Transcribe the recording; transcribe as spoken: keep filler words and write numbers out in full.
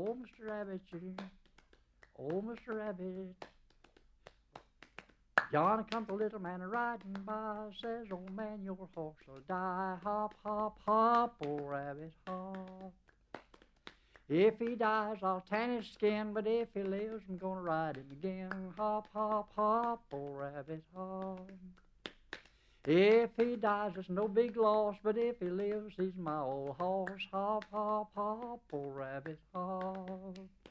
Oh, Mister Rabbit, you, oh, Mister Rabbit. Yonder comes a little man a-riding by, says, old man, your horse will die. Hop, hop, hop, old rabbit, hop. If he dies, I'll tan his skin, but if he lives, I'm gonna ride him again. Hop, hop, hop, old rabbit, hop. If he dies, it's no big loss, but if he lives, he's my old horse. Hop, hop, hop, old rabbit, hop.